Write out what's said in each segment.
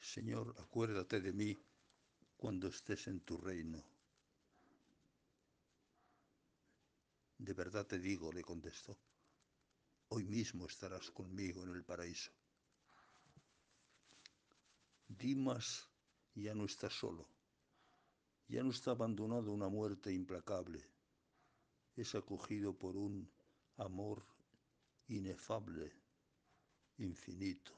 Señor, acuérdate de mí cuando estés en tu reino. De verdad te digo, le contestó, hoy mismo estarás conmigo en el paraíso. Dimas ya no está solo, ya no está abandonado a una muerte implacable, es acogido por un amor inefable, infinito,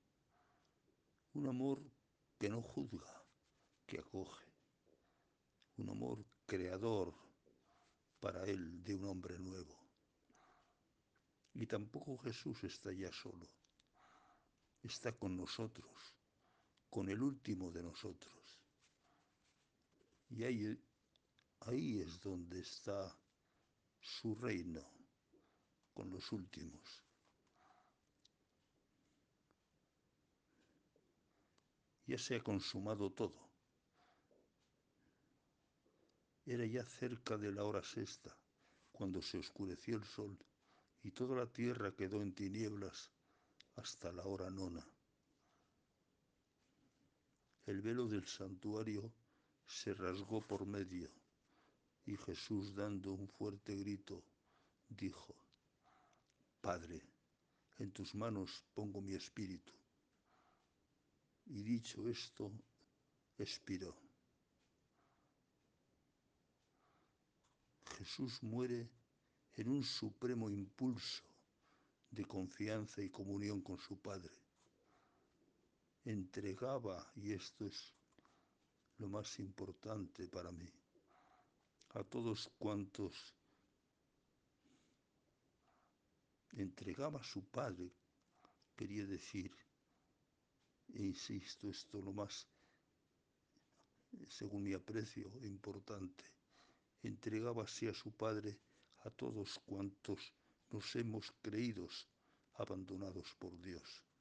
un amor que no juzga, que acoge, un amor creador para él de un hombre nuevo. Y tampoco Jesús está ya solo, está con nosotros, con el último de nosotros. Y ahí es donde está su reino, con los últimos. Ya se ha consumado todo. Era ya cerca de la hora sexta, cuando se oscureció el sol y toda la tierra quedó en tinieblas hasta la hora nona. El velo del santuario se rasgó por medio y Jesús, dando un fuerte grito, dijo, Padre, en tus manos pongo mi espíritu. Y dicho esto, expiró. Jesús muere en un supremo impulso de confianza y comunión con su Padre. Entregaba, y esto es lo más importante para mí, a todos cuantos entregaba a su Padre, quería decir, e insisto, esto lo más, según mi aprecio, importante, entregaba así a su Padre a todos cuantos nos hemos creídos abandonados por Dios.